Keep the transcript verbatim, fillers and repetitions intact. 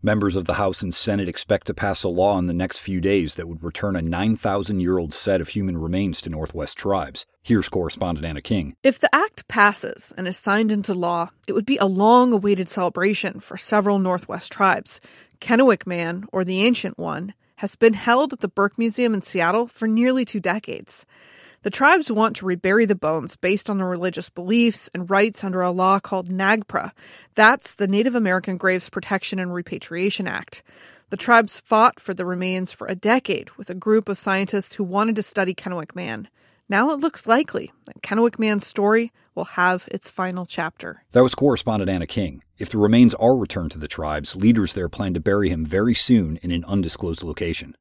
Members of the House and Senate expect to pass a law in the next few days that would return a nine thousand year old set of human remains to Northwest tribes. Here's correspondent Anna King. If the act passes and is signed into law, it would be a long-awaited celebration for several Northwest tribes. Kennewick Man, or the Ancient One, has been held at the Burke Museum in Seattle for nearly two decades. The tribes want to rebury the bones based on their religious beliefs and rights under a law called NAGPRA. That's the Native American Graves Protection and Repatriation Act. The tribes fought for the remains for a decade with a group of scientists who wanted to study Kennewick Man. Now it looks likely that Kennewick Man's story will have its final chapter. That was correspondent Anna King. If the remains are returned to the tribes, leaders there plan to bury him very soon in an undisclosed location.